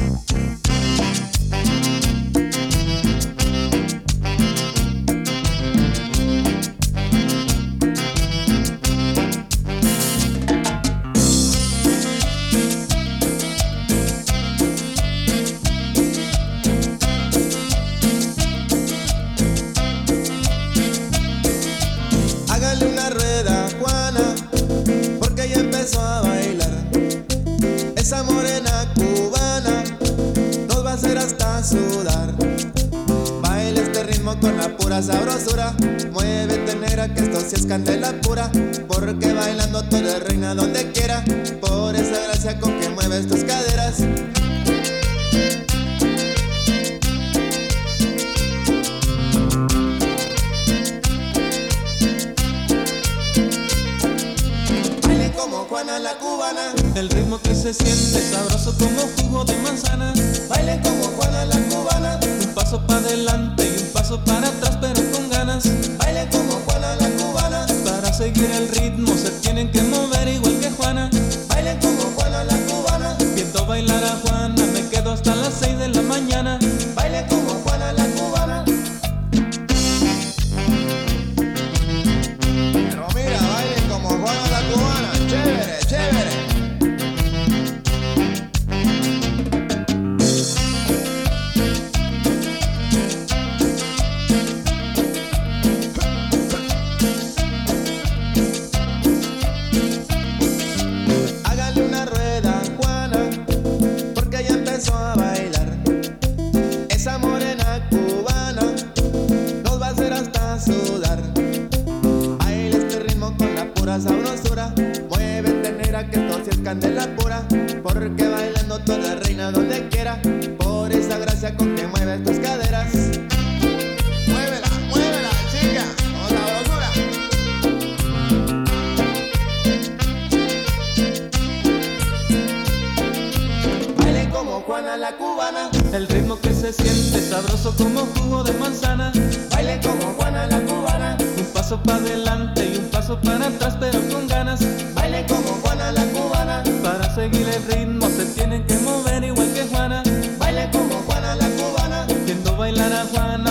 Hágale una rueda a Juana, porque ella empezó a bailar. Esa morena cubana nos va a hacer hasta sudar. Baila este ritmo con la pura sabrosura. Muévete negra que esto sí es candela pura, porque bailando tú eres reina donde quiera, por esa gracia con que mueves tus caderas. Como Juana la cubana, el ritmo que se siente sabroso como jugo de manzana. bailen como Juana la cubana, Un paso para adelante y un paso para atrás pero con ganas. bailen como Juana la cubana, Para seguir el ritmo se tienen que mover igual que Juana. bailen como Juana la cubana, Viendo bailar a Juana me quedo hasta las 6 de la mañana. bailen como Juana la cubana. Pero mira, bailen como Juana la cubana, chévere, chévere. Hágale una rueda a Juana, porque ella empezó a bailar. Esa morena cubana nos va a hacer hasta sudar. Baila este ritmo con la pura sabrosura. Muévete negra que esto sí es candela pura, porque bailando tú eres reina donde quiera, por esa gracia con que mueves tus caderas. Muévela, muévela, chica, con sabrosura. Bailen como Juana la cubana, El ritmo que se siente sabroso como jugo de manzana. bailen como Juana la cubana, Un paso para adelante y un paso para atrás pero con ganas. bailen como Juana la cubana, Para seguir el ritmo se tienen que mover igual que Juana. bailen como Juana la cubana, Viendo bailar a Juana